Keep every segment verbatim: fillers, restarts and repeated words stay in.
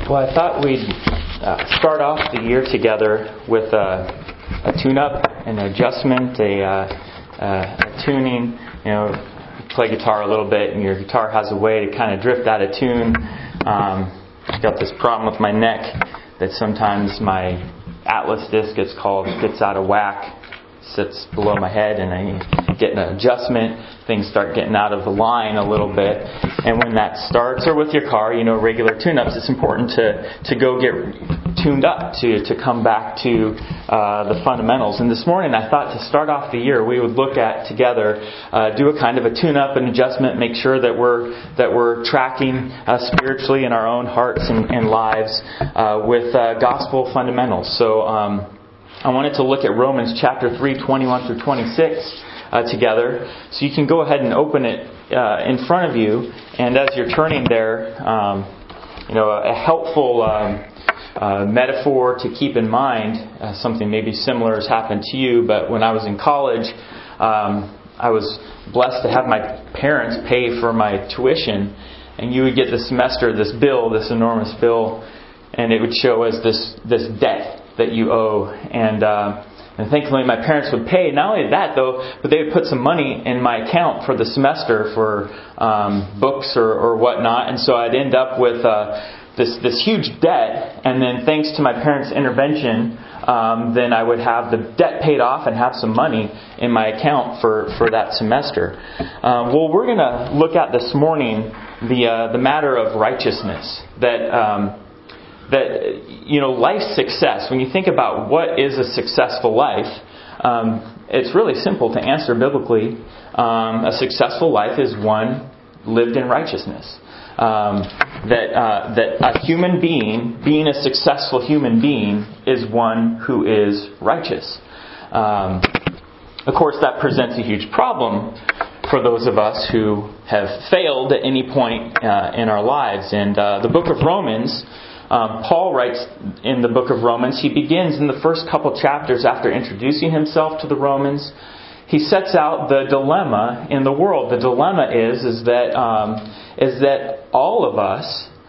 Well, I thought we'd uh, start off the year together with a, a tune-up, an adjustment, a, uh, uh, a tuning. You know, you play guitar a little bit, and your guitar has a way to kind of drift out of tune. Um, I've got this problem with my neck that sometimes my Atlas disc gets called gets out of whack, sits below my head, and I get an adjustment. Things start getting out of the line a little bit. And when that starts, or with your car, you know, regular tune-ups, it's important to, to go get tuned up, to, to come back to uh, the fundamentals. And this morning I thought to start off the year, we would look at together, uh, do a kind of a tune-up and adjustment, make sure that we're that we're tracking uh, spiritually in our own hearts and, and lives uh, with uh, gospel fundamentals. So um, I wanted to look at Romans chapter three, twenty-one through twenty-six uh, together. So you can go ahead and open it uh, in front of you. And as you're turning there, um, you know, a, a helpful um, uh, metaphor to keep in mind, uh, something maybe similar has happened to you, but when I was in college, um, I was blessed to have my parents pay for my tuition. And you would get the semester, this bill, this enormous bill, and it would show as this, this debt that you owe, and uh, and thankfully my parents would pay. Not only that though, but they would put some money in my account for the semester for um, books or, or whatnot, and so I'd end up with uh, this this huge debt. And then thanks to my parents' intervention, um, then I would have the debt paid off and have some money in my account for, for that semester. Uh, well, we're going to look at this morning the uh, the matter of righteousness. That um, That, you know, life's success, when you think about what is a successful life, um, it's really simple to answer biblically. Um, a successful life is one lived in righteousness. Um, that uh, that a human being, being a successful human being, is one who is righteous. Um, of course, that presents a huge problem for those of us who have failed at any point uh, in our lives. And uh, the book of Romans, Um, Paul writes in the book of Romans, he begins in the first couple chapters after introducing himself to the Romans. He sets out the dilemma in the world. The dilemma is is that um, is that all of us,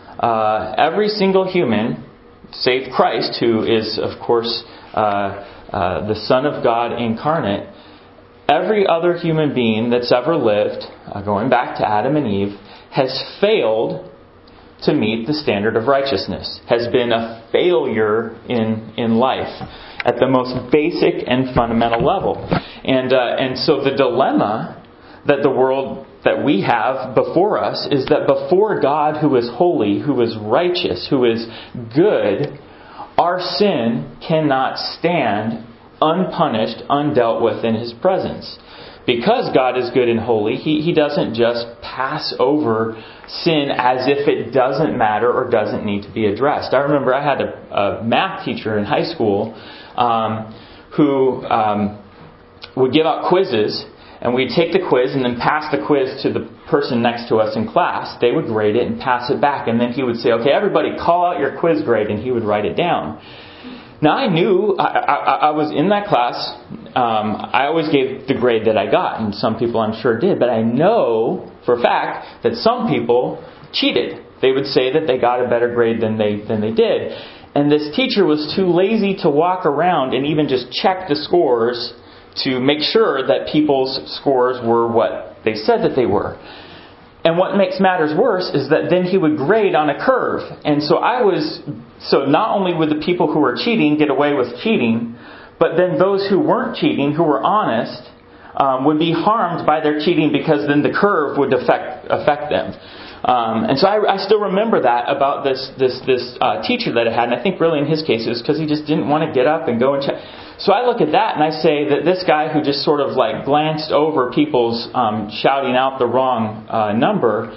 uh, every single human, save Christ, who is of course uh, uh, the Son of God incarnate, every other human being that's ever lived, uh, going back to Adam and Eve, has failed to meet the standard of righteousness, has been a failure in in life at the most basic and fundamental level. And uh, and so the dilemma that the world that we have before us is that before God, who is holy, who is righteous, who is good, our sin cannot stand unpunished, undealt with in His presence. Because God is good and holy, He, he doesn't just pass over sin as if it doesn't matter or doesn't need to be addressed. I remember I had a, a math teacher in high school um, who um, would give out quizzes, and we'd take the quiz and then pass the quiz to the person next to us in class. They would grade it and pass it back, and then he would say, "Okay, everybody call out your quiz grade," and he would write it down. Now I knew, I, I, I was in that class, um, I always gave the grade that I got, and some people I'm sure did, but I know for a fact that some people cheated. They would say that they got a better grade than they than they did. And this teacher was too lazy to walk around and even just check the scores to make sure that people's scores were what they said that they were. And what makes matters worse is that then he would grade on a curve. And so I was, so not only would the people who were cheating get away with cheating, but then those who weren't cheating, who were honest, um, would be harmed by their cheating because then the curve would affect affect them. Um, and so I, I still remember that about this this this uh, teacher that I had. And I think really in his case it was because he just didn't want to get up and go and check. So I look at that and I say that this guy who just sort of like glanced over people's um, shouting out the wrong uh, number,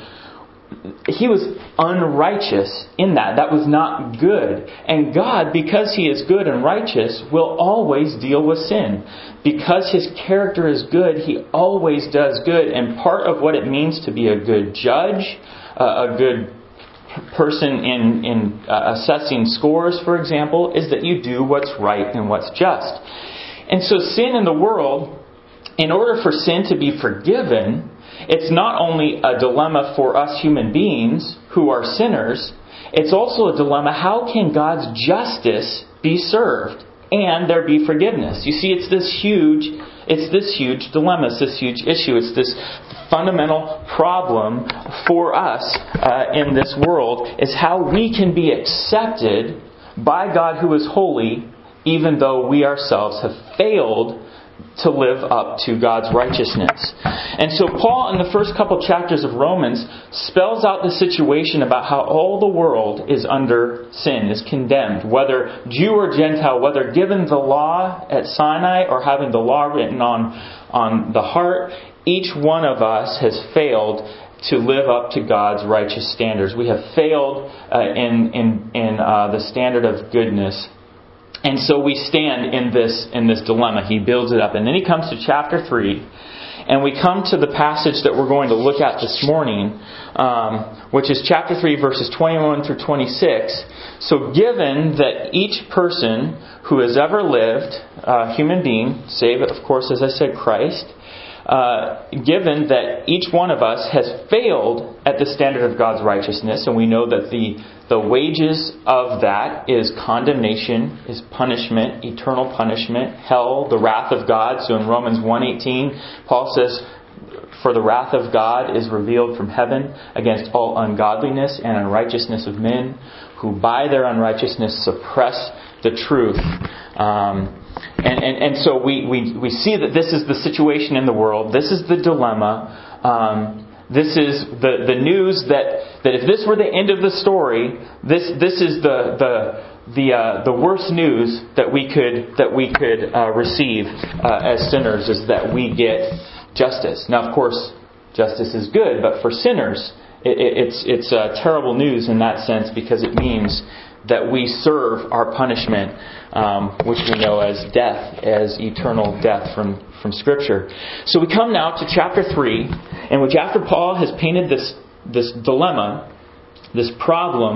he was unrighteous in that. That was not good. And God, because He is good and righteous, will always deal with sin. Because His character is good, He always does good. And part of what it means to be a good judge, uh, a good person in, in uh, assessing scores, for example, is that you do what's right and what's just. And so sin in the world, in order for sin to be forgiven, it's not only a dilemma for us human beings who are sinners, it's also a dilemma. How can God's justice be served and there be forgiveness? You see, it's this huge, it's this huge dilemma. It's this huge issue. It's this fundamental problem for us uh, in this world, is how we can be accepted by God who is holy, even though we ourselves have failed to live up to God's righteousness. And so Paul, in the first couple chapters of Romans, spells out the situation about how all the world is under sin, is condemned, whether Jew or Gentile, whether given the law at Sinai or having the law written on, on the heart. Each one of us has failed to live up to God's righteous standards. We have failed uh, in in, in uh, the standard of goodness. And so we stand in this in this dilemma. He builds it up. And then he comes to chapter three. And we come to the passage that we're going to look at this morning, um, which is chapter three, verses twenty-one through twenty-six. So given that each person who has ever lived, uh, human being, save, of course, as I said, Christ, Uh, given that each one of us has failed at the standard of God's righteousness, and we know that the, the wages of that is condemnation, is punishment, eternal punishment, hell, the wrath of God. So in Romans one eighteen, Paul says, "For the wrath of God is revealed from heaven against all ungodliness and unrighteousness of men, who by their unrighteousness suppress the truth." Um, And, and, and so we, we, we see that this is the situation in the world. This is the dilemma. Um, this is the, the news that, that if this were the end of the story, this this is the the the uh, the worst news that we could that we could uh, receive uh, as sinners, is that we get justice. Now, of course, justice is good, but for sinners, it, it, it's it's uh, terrible news in that sense, because it means that we serve our punishment, um, which we know as death, as eternal death from, from Scripture. So we come now to chapter three, in which after Paul has painted this, this dilemma, this problem,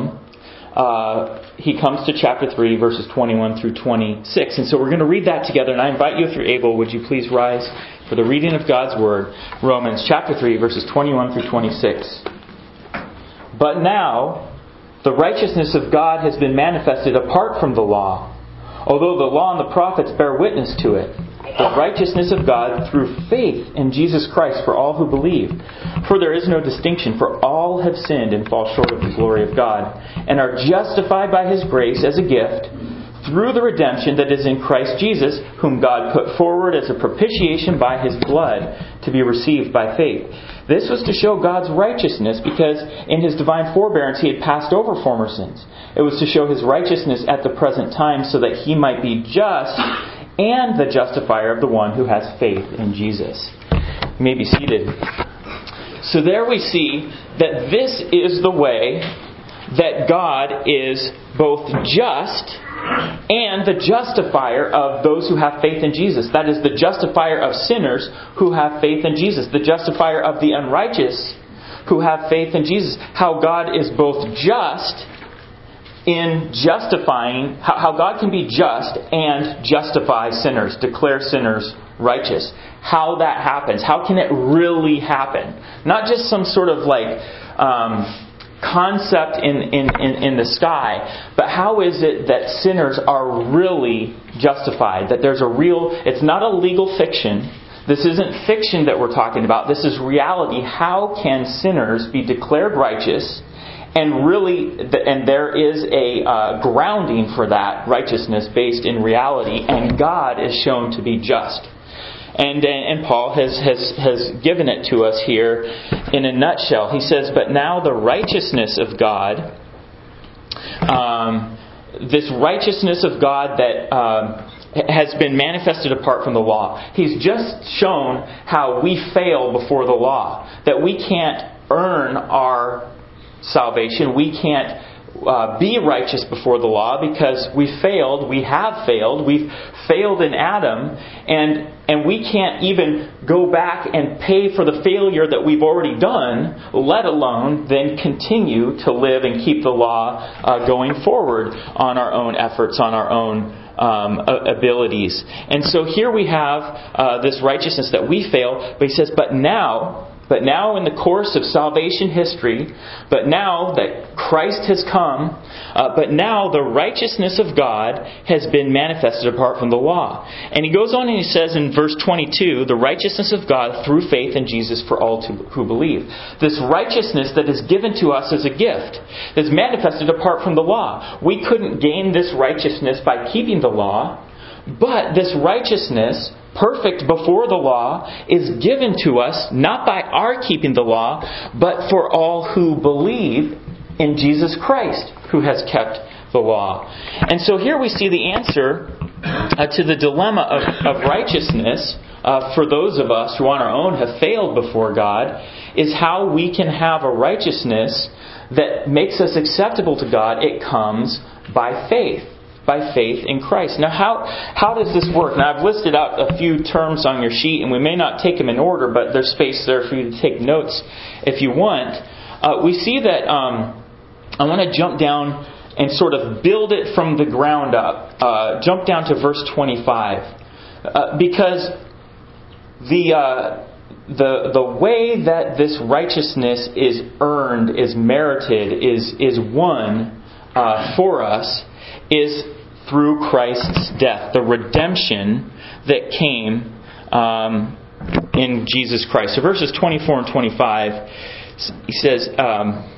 uh, he comes to chapter three, verses twenty-one through twenty-six. And so we're going to read that together, and I invite you, if you're able, would you please rise for the reading of God's Word, Romans chapter three, verses twenty-one through twenty-six. "But now the righteousness of God has been manifested apart from the law, although the law and the prophets bear witness to it. The righteousness of God through faith in Jesus Christ for all who believe. For there is no distinction, for all have sinned and fall short of the glory of God, and are justified by His grace as a gift through the redemption that is in Christ Jesus, whom God put forward as a propitiation by His blood to be received by faith. This was to show God's righteousness, because in His divine forbearance He had passed over former sins. It was to show His righteousness at the present time, so that He might be just and the justifier of the one who has faith in Jesus." You may be seated. So there we see that this is the way that God is both just and the justifier of those who have faith in Jesus. That is, the justifier of sinners who have faith in Jesus. The justifier of the unrighteous who have faith in Jesus. How God is both just in justifying, how, how God can be just and justify sinners, declare sinners righteous. How that happens. How can it really happen? Not just some sort of like Um, concept in, in, in, in the sky, but how is it that sinners are really justified? That there's a real, it's not a legal fiction. This isn't fiction that we're talking about. This is reality. How can sinners be declared righteous? And really, and there is a uh, grounding for that righteousness based in reality, and God is shown to be just. And, and Paul has, has, has given it to us here in a nutshell. He says, "But now the righteousness of God," um, this righteousness of God that um, has been manifested apart from the law. He's just shown how we fail before the law. That we can't earn our salvation. We can't Uh, be righteous before the law, because we failed, we have failed, we've failed in Adam, and and we can't even go back and pay for the failure that we've already done, let alone then continue to live and keep the law uh, going forward on our own efforts, on our own um, abilities. And so here we have uh, this righteousness that we fail, but he says, but now But now in the course of salvation history, but now that Christ has come, uh, but now the righteousness of God has been manifested apart from the law. And he goes on and he says in verse twenty-two, the righteousness of God through faith in Jesus for all to, who believe. This righteousness that is given to us as a gift, that's manifested apart from the law. We couldn't gain this righteousness by keeping the law, but this righteousness, perfect before the law, is given to us not by our keeping the law, but for all who believe in Jesus Christ, who has kept the law. And so here we see the answer uh, to the dilemma of, of righteousness uh, for those of us who on our own have failed before God, is how we can have a righteousness that makes us acceptable to God. It comes by faith. By faith in Christ. Now, how how does this work? Now, I've listed out a few terms on your sheet, and we may not take them in order, but there's space there for you to take notes if you want. Uh, we see that um, I want to jump down and sort of build it from the ground up. Uh, jump down to verse twenty-five, uh, because the uh, the the way that this righteousness is earned, is merited, is is won uh, for us, is through Christ's death, the redemption that came um, in Jesus Christ. So verses twenty-four and twenty-five, he says, um,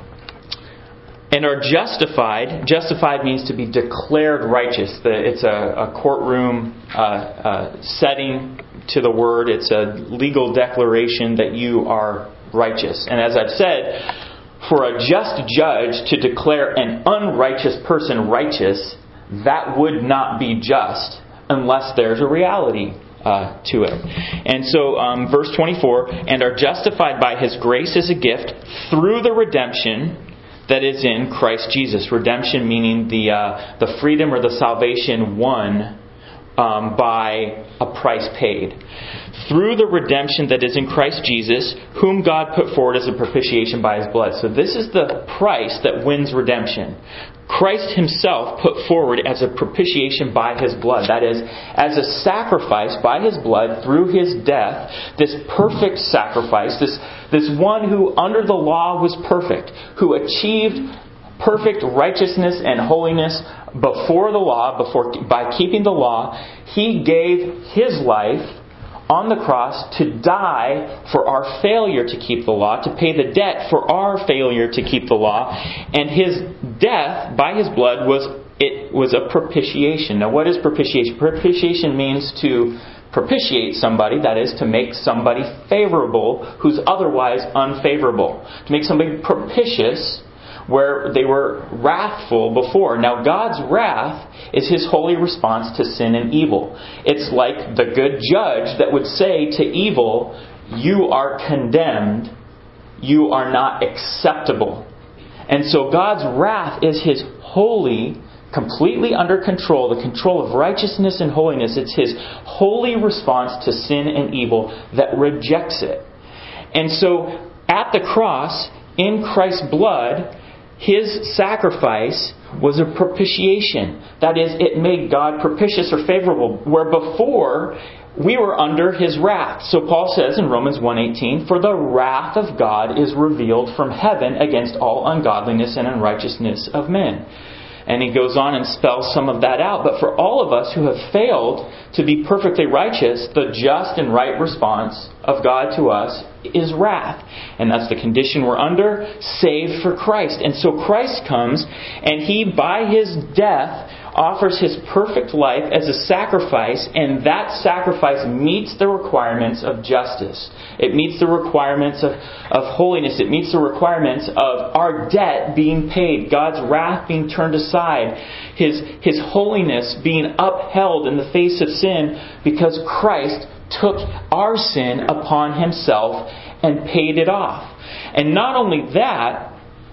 and are justified. Justified means to be declared righteous. It's a, a courtroom uh, uh, setting to the word. It's a legal declaration that you are righteous. And as I've said, for a just judge to declare an unrighteous person righteous, that would not be just unless there's a reality uh, to it. And so, um, verse twenty-four, and are justified by His grace as a gift through the redemption that is in Christ Jesus. Redemption meaning the uh, the freedom or the salvation won um, by a price paid. Through the redemption that is in Christ Jesus, whom God put forward as a propitiation by His blood. So this is the price that wins redemption. Christ Himself put forward as a propitiation by His blood. That is, as a sacrifice by His blood through His death. This perfect sacrifice. This, this one who under the law was perfect. Who achieved perfect righteousness and holiness before the law, before by keeping the law. He gave His life on the cross to die for our failure to keep the law, to pay the debt for our failure to keep the law. And His death by His blood was it was a propitiation. Now, what is propitiation? Propitiation means to propitiate somebody, that is, to make somebody favorable who's otherwise unfavorable. To make somebody propitious where they were wrathful before. Now, God's wrath is His holy response to sin and evil. It's like the good judge that would say to evil, you are condemned, you are not acceptable. And so God's wrath is His holy, completely under control, the control of righteousness and holiness. It's His holy response to sin and evil that rejects it. And so at the cross, in Christ's blood, His sacrifice was a propitiation. That is, it made God propitious or favorable. Where before, we were under His wrath. So Paul says in Romans one eighteen, for the wrath of God is revealed from heaven against all ungodliness and unrighteousness of men. And he goes on and spells some of that out. But for all of us who have failed to be perfectly righteous, the just and right response of God to us is wrath. And that's the condition we're under, saved for Christ. And so Christ comes and He, by His death, offers His perfect life as a sacrifice, and that sacrifice meets the requirements of justice. It meets the requirements of, of holiness. It meets the requirements of our debt being paid, God's wrath being turned aside, His, His holiness being upheld in the face of sin, because Christ took our sin upon Himself and paid it off. And not only that,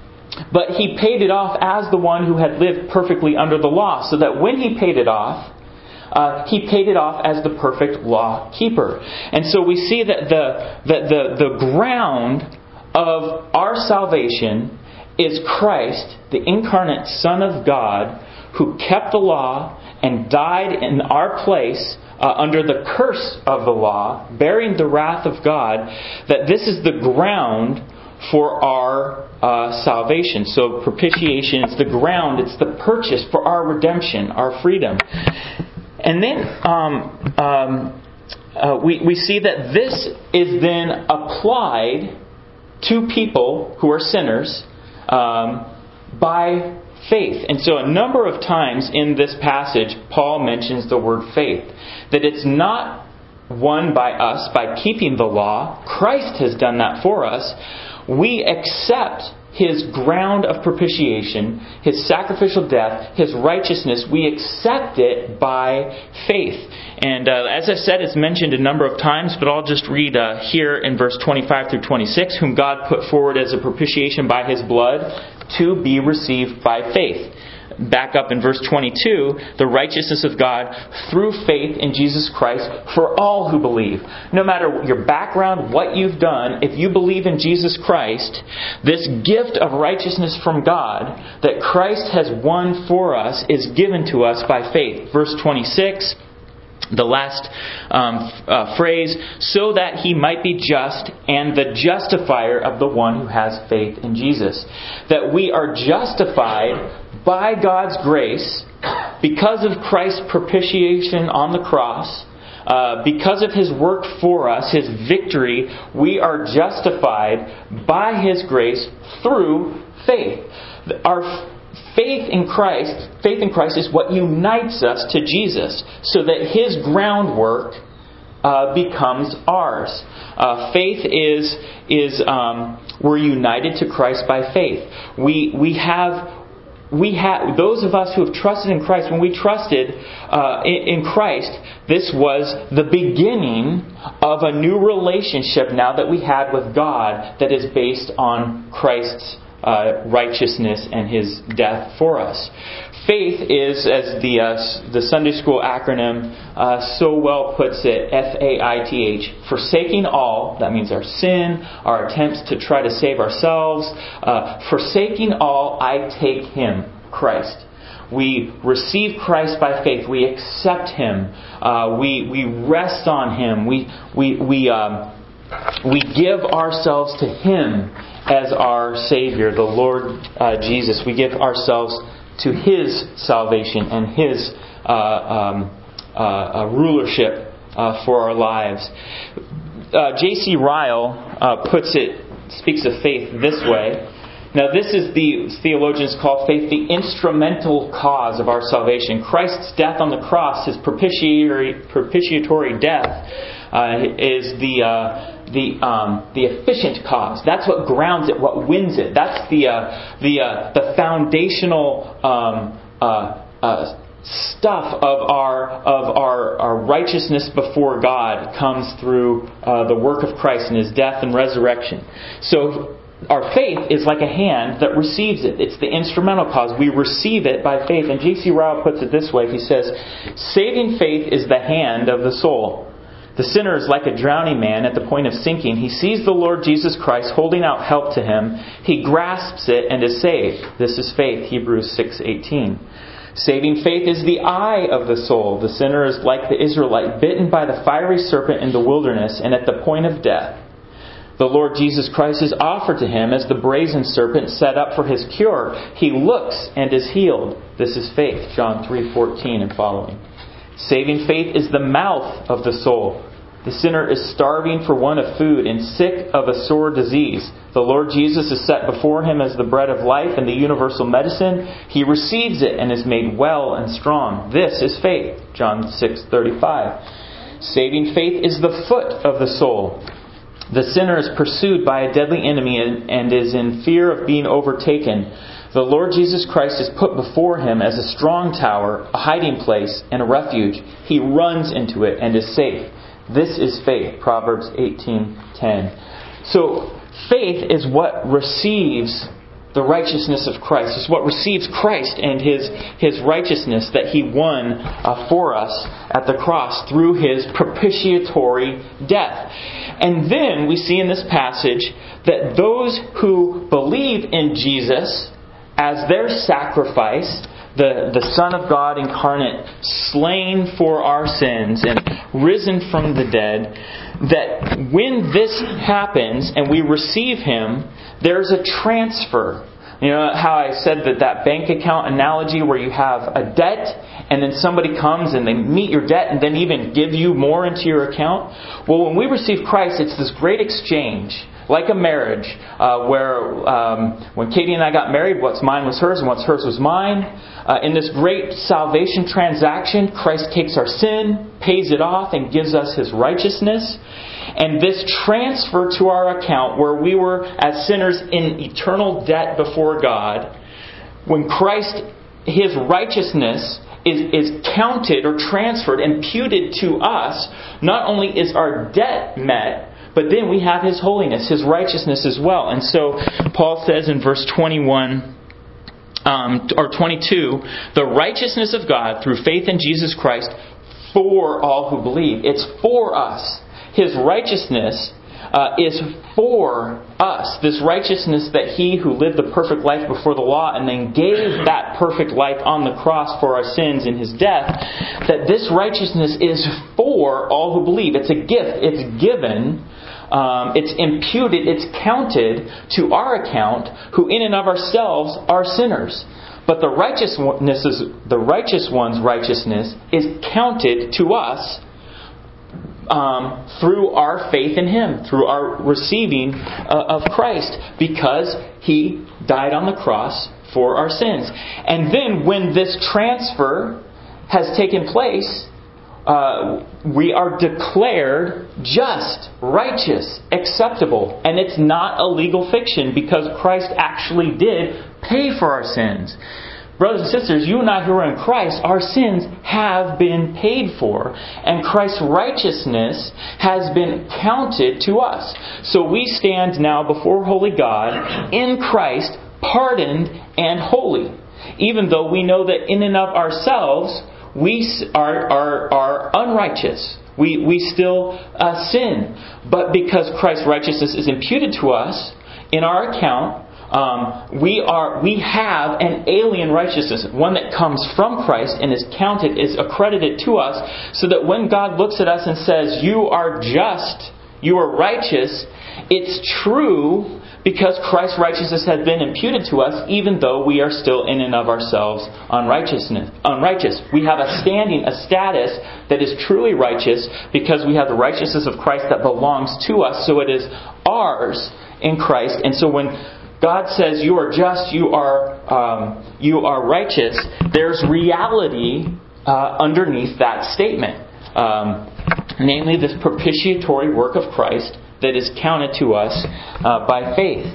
but He paid it off as the one who had lived perfectly under the law, so that when He paid it off, uh, He paid it off as the perfect law keeper. And so we see that the, that the, the ground of our salvation is Christ, the incarnate Son of God, who kept the law and died in our place uh, under the curse of the law, bearing the wrath of God, that this is the ground for our uh, salvation. So propitiation is the ground, it's the purchase for our redemption, our freedom. And then um, um, uh, we, we see that this is then applied to people who are sinners um, by faith. And so a number of times in this passage, Paul mentions the word faith. That it's not won by us by keeping the law. Christ has done that for us. We accept His ground of propitiation, His sacrificial death, His righteousness. We accept it by faith. And uh, as I said, it's mentioned a number of times, but I'll just read uh, here in verse twenty-five through twenty-six, whom God put forward as a propitiation by His blood to be received by faith. Back up in verse twenty-two, the righteousness of God through faith in Jesus Christ for all who believe. No matter your background, what you've done, if you believe in Jesus Christ, this gift of righteousness from God that Christ has won for us is given to us by faith. Verse twenty-six, the last um, uh, phrase, so that He might be just and the justifier of the one who has faith in Jesus. That we are justified by God's grace because of Christ's propitiation on the cross. Uh, because of His work for us, His victory, we are justified by His grace through faith. Our Faith in Christ, faith in Christ is what unites us to Jesus, so that His groundwork uh, becomes ours. Uh, faith is is um, we're united to Christ by faith. We we have we have those of us who have trusted in Christ. When we trusted uh, in, in Christ, this was the beginning of a new relationship now that we had with God that is based on Christ's Uh, righteousness and His death for us. Faith is, as the uh, the Sunday school acronym uh, so well puts it, F A I T H, forsaking all. That means our sin, our attempts to try to save ourselves. Uh, forsaking all, I take Him, Christ. We receive Christ by faith. We accept Him. Uh, we we rest on Him. We we we um, we give ourselves to Him as our Savior, the Lord uh, Jesus. We give ourselves to His salvation and His uh, um, uh, uh, rulership uh, for our lives. Uh, J C Ryle uh, puts it, speaks of faith this way. Now, this is the theologians call faith the instrumental cause of our salvation. Christ's death on the cross, His propitiatory propitiatory death, uh, is the uh, the um, the efficient cause. That's what grounds it, what wins it. That's the uh, the uh, the foundational um, uh, uh, stuff of our of our, our righteousness before God comes through uh, the work of Christ and His death and resurrection. So our faith is like a hand that receives it. It's the instrumental cause. We receive it by faith. And J C Ryle puts it this way. He says, saving faith is the hand of the soul. The sinner is like a drowning man at the point of sinking. He sees the Lord Jesus Christ holding out help to him. He grasps it and is saved. This is faith, Hebrews six eighteen. Saving faith is the eye of the soul. The sinner is like the Israelite, bitten by the fiery serpent in the wilderness and at the point of death. The Lord Jesus Christ is offered to him as the brazen serpent set up for his cure. He looks and is healed. This is faith, John three fourteen and following. Saving faith is the mouth of the soul. The sinner is starving for want of food and sick of a sore disease. The Lord Jesus is set before him as the bread of life and the universal medicine. He receives it and is made well and strong. This is faith, John six thirty-five. Saving faith is the foot of the soul. The sinner is pursued by a deadly enemy and is in fear of being overtaken. The Lord Jesus Christ is put before him as a strong tower, a hiding place, and a refuge. He runs into it and is safe. This is faith, Proverbs eighteen ten. So faith is what receives the righteousness of Christ. It's what receives Christ and His His righteousness that He won uh, for us at the cross through His propitiatory death. And then we see in this passage that those who believe in Jesus as their sacrifice, the, the Son of God incarnate, slain for our sins and risen from the dead, that when this happens and we receive Him, there's a transfer. You know how I said that that bank account analogy where you have a debt and then somebody comes and they meet your debt and then even give you more into your account? Well, when we receive Christ, it's this great exchange. Like a marriage, uh, where um, when Katie and I got married, what's mine was hers and what's hers was mine. Uh, in this great salvation transaction, Christ takes our sin, pays it off, and gives us His righteousness. And this transfer to our account, where we were as sinners in eternal debt before God, when Christ, His righteousness is, is counted or transferred, imputed to us, not only is our debt met, but then we have His holiness, His righteousness as well. And so Paul says in verse twenty-one um, or twenty-two, the righteousness of God through faith in Jesus Christ for all who believe. It's for us. His righteousness uh, is for us. This righteousness that He who lived the perfect life before the law and then gave that perfect life on the cross for our sins in His death, that this righteousness is for all who believe. It's a gift. It's given. Um, it's imputed, it's counted to our account, who in and of ourselves are sinners. But the righteousness is, the righteous one's righteousness is counted to us um, through our faith in Him, through our receiving uh, of Christ, because He died on the cross for our sins. And then when this transfer has taken place, Uh, we are declared just, righteous, acceptable. And it's not a legal fiction, because Christ actually did pay for our sins. Brothers and sisters, you and I who are in Christ, our sins have been paid for. And Christ's righteousness has been counted to us. So we stand now before holy God in Christ, pardoned and holy. Even though we know that in and of ourselves, we are, are, are unrighteous. We, we still uh, sin. But because Christ's righteousness is imputed to us in our account, um, we are we have an alien righteousness, one that comes from Christ and is counted, is accredited to us, so that when God looks at us and says, "You are just, you are righteous," it's true, because Christ's righteousness has been imputed to us, even though we are still in and of ourselves unrighteousness, unrighteous. We have a standing, a status that is truly righteous, because we have the righteousness of Christ that belongs to us. So it is ours in Christ. And so when God says you are just, you are um, you are righteous, there's reality uh, underneath that statement. Um, namely, this propitiatory work of Christ that is counted to us uh, by faith.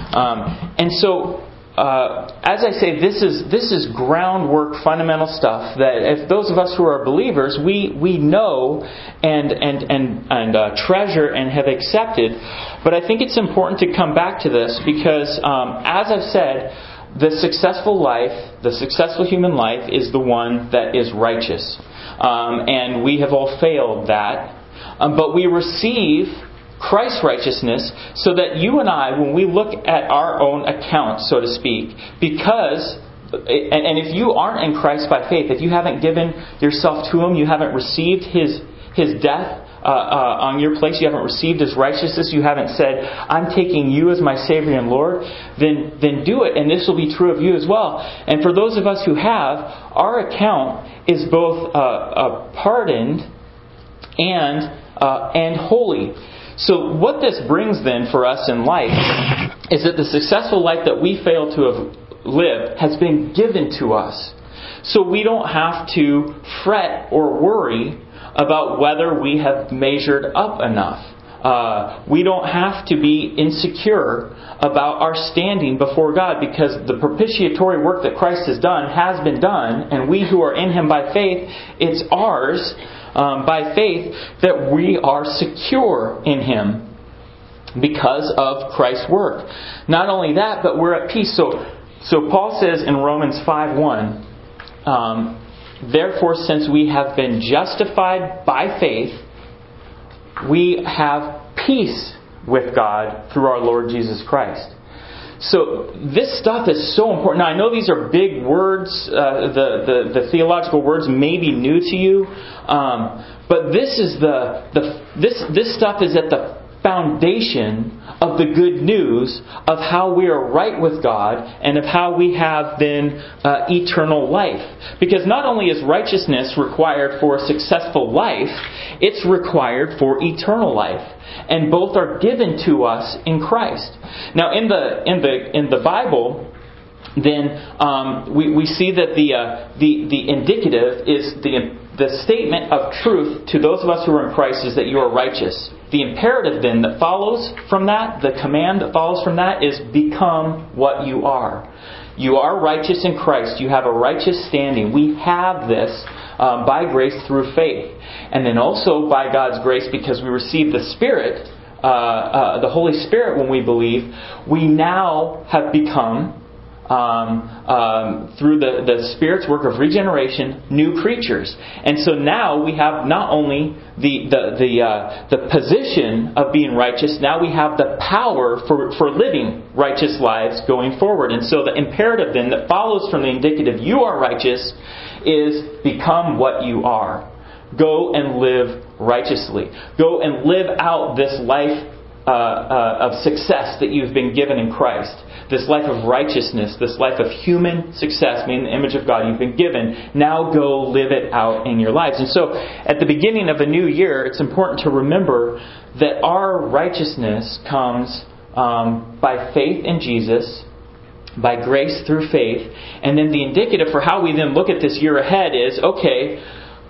Um, and so, uh, as I say, this is this is groundwork, fundamental stuff that if those of us who are believers, we we know and and and and uh, treasure and have accepted. But I think it's important to come back to this, because, um, as I've said, the successful life, the successful human life, is the one that is righteous, um, and we have all failed that. Um, but we receive Christ's righteousness, so that you and I, when we look at our own account, so to speak, because, and if you aren't in Christ by faith, if you haven't given yourself to Him, you haven't received His His death uh, uh, on your place, you haven't received His righteousness, you haven't said, "I'm taking you as my Savior and Lord," then then do it, and this will be true of you as well. And for those of us who have, our account is both uh, uh, pardoned and uh, and holy. So what this brings then for us in life is that the successful life that we fail to have lived has been given to us. So we don't have to fret or worry about whether we have measured up enough. Uh, we don't have to be insecure about our standing before God, because the propitiatory work that Christ has done has been done, and we who are in Him by faith, it's ours um, by faith that we are secure in Him because of Christ's work. Not only that, but we're at peace. So, so Paul says in Romans five one, um, therefore, since we have been justified by faith, we have peace with God through our Lord Jesus Christ. so this stuff is so important. Now, I know these are big words. Uh, the, the the theological words may be new to you, um, but this is the the this this stuff is at the foundation of the good news of how we are right with God and of how we have then uh, eternal life. Because not only is righteousness required for a successful life, it's required for eternal life. And both are given to us in Christ. Now, in the in the in the Bible, then um, we we see that the uh, the the indicative is the the statement of truth to those of us who are in Christ is that you are righteous. The imperative then that follows from that, the command that follows from that, is become what you are. You are righteous in Christ. You have a righteous standing. We have this um, by grace through faith. And then also by God's grace, because we receive the Spirit, uh, uh, the Holy Spirit when we believe, we now have become, Um, um, through the, the Spirit's work of regeneration, new creatures. And so now we have not only the the the, uh, the position of being righteous, now we have the power for, for living righteous lives going forward. And so the imperative then that follows from the indicative, you are righteous, is become what you are. Go and live righteously. Go and live out this life uh, uh, of success that you've been given in Christ. This life of righteousness, this life of human success, made in the image of God you've been given. Now go live it out in your lives. And so at the beginning of a new year, it's important to remember that our righteousness comes um, by faith in Jesus, by grace through faith. And then the indicative for how we then look at this year ahead is, okay,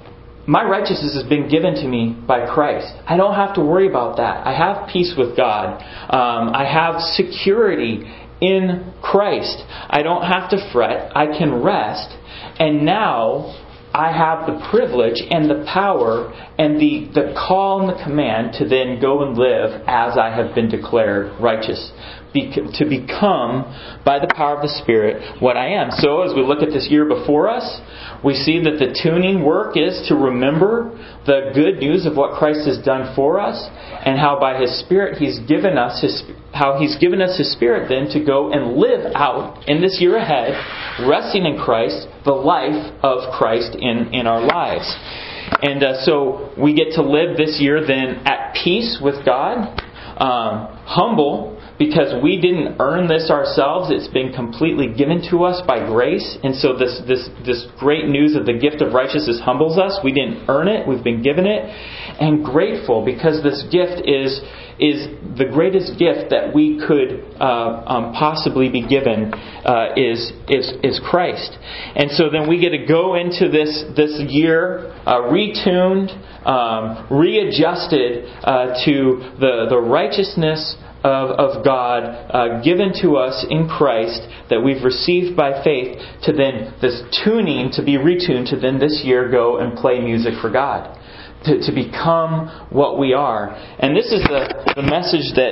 my righteousness has been given to me by Christ. I don't have to worry about that. I have peace with God. Um, I have security in Christ. I don't have to fret. I can rest. And now I have the privilege and the power and the, the call and the command to then go and live as I have been declared righteous. Be, to become, by the power of the Spirit, what I am. So as we look at this year before us, we see that the tuning work is to remember the good news of what Christ has done for us, and how by His Spirit He's given us His how He's given us His Spirit then to go and live out in this year ahead, resting in Christ, the life of Christ in, in our lives. And uh, so we get to live this year then at peace with God, um, humble, because we didn't earn this ourselves. It's been completely given to us by grace. And so this this this great news of the gift of righteousness humbles us. We didn't earn it. We've been given it. And grateful, because this gift is is the greatest gift that we could uh, um, possibly be given uh, is is is Christ. And so then we get to go into this this year uh, retuned, um, readjusted uh, to the the righteousness Of, of God uh, given to us in Christ, that we've received by faith, to then this tuning to be retuned to then this year go and play music for God, to, to become what we are. And this is the, the message that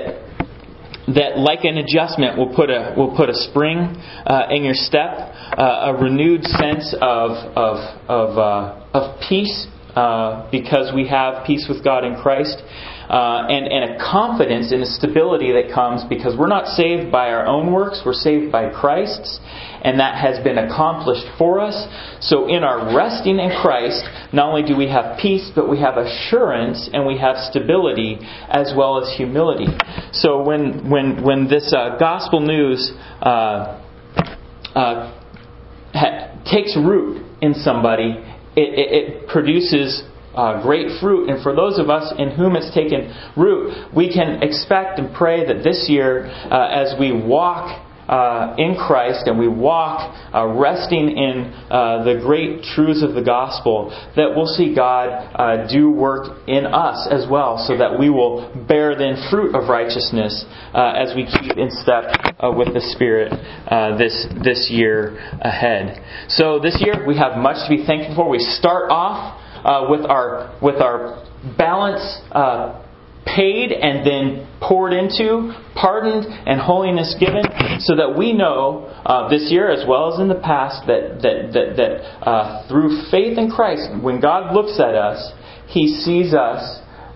that like an adjustment will put a will put a spring uh, in your step, uh, a renewed sense of of of, uh, of peace uh, because we have peace with God in Christ. Uh, and, and a confidence and a stability that comes because we're not saved by our own works, we're saved by Christ's, and that has been accomplished for us. So in our resting in Christ, not only do we have peace, but we have assurance and we have stability as well as humility. So when when when this uh, gospel news uh, uh, ha- takes root in somebody, it, it, it produces Uh, great fruit. And for those of us in whom it's taken root, we can expect and pray that this year, uh, as we walk uh, in Christ and we walk uh, resting in uh, the great truths of the gospel, that we'll see God uh, do work in us as well, so that we will bear then fruit of righteousness uh, as we keep in step uh, with the Spirit uh, this this year ahead. So this year we have much to be thankful for. We start off Uh, with our with our balance uh, paid and then poured into, pardoned and holiness given, so that we know uh, this year as well as in the past that that that, that uh, through faith in Christ, when God looks at us, He sees us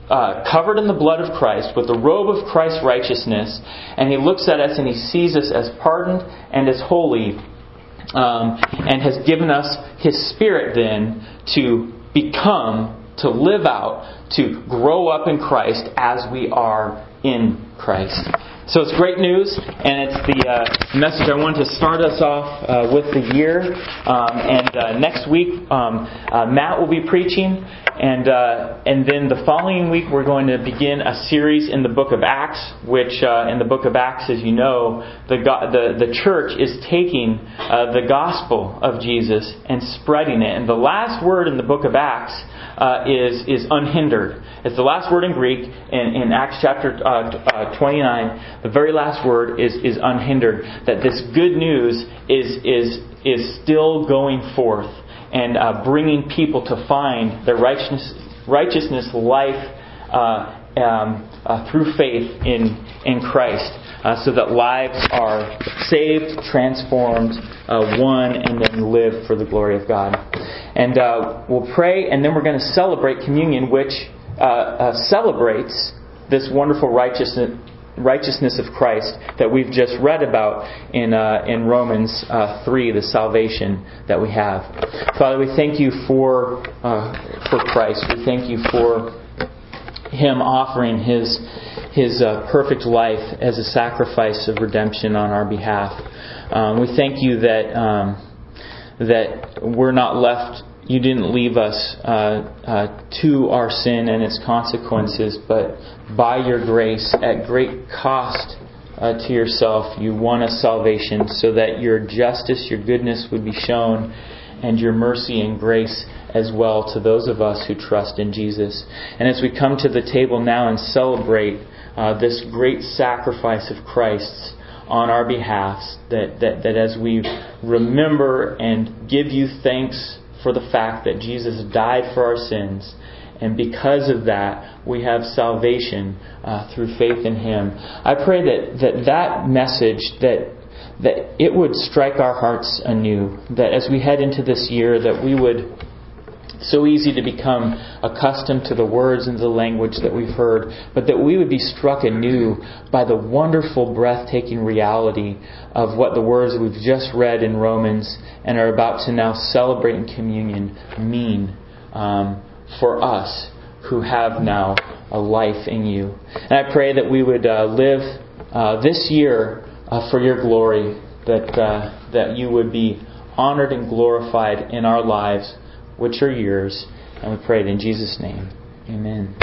uh, covered in the blood of Christ, with the robe of Christ's righteousness, and He looks at us and He sees us as pardoned and as holy, um, and has given us His Spirit then to become, to live out, to grow up in Christ as we are in Christ. So it's great news, and it's the uh, message I wanted to start us off uh, with the year. Um, and uh, next week, um, uh, Matt will be preaching, and uh, and then the following week we're going to begin a series in the Book of Acts, which uh, in the Book of Acts, as you know, the go- the, the church is taking uh, the gospel of Jesus and spreading it. And the last word in the Book of Acts uh, is is unhindered. It's the last word in Greek in, in Acts chapter uh, uh, twenty-nine. The very last word is, is unhindered. That this good news is is is still going forth and uh, bringing people to find their righteousness, righteousness life uh, um, uh, through faith in in Christ, uh, so that lives are saved, transformed, uh, won, and then live for the glory of God. And uh, we'll pray, and then we're going to celebrate communion, which uh, uh, celebrates this wonderful righteousness. righteousness of Christ that we've just read about in uh, in Romans uh, three, the salvation that we have. Father, we thank You for uh, for Christ. We thank You for Him offering His His uh, perfect life as a sacrifice of redemption on our behalf. Um, we thank You that um, that we're not left. You didn't leave us uh, uh, to our sin and its consequences, but by Your grace, at great cost uh, to Yourself, You won us salvation so that Your justice, Your goodness would be shown, and Your mercy and grace as well to those of us who trust in Jesus. And as we come to the table now and celebrate uh, this great sacrifice of Christ's on our behalf, that, that, that as we remember and give You thanks for the fact that Jesus died for our sins, and because of that we have salvation uh, through faith in Him. I pray that that, that message, that that it would strike our hearts anew, that as we head into this year, that we would, so easy to become accustomed to the words and the language that we've heard, but that we would be struck anew by the wonderful, breathtaking reality of what the words that we've just read in Romans and are about to now celebrate in communion mean um, for us who have now a life in You. And I pray that we would uh, live uh, this year uh, for Your glory, that uh, that You would be honored and glorified in our lives, which are Yours. And we pray it in Jesus' name. Amen.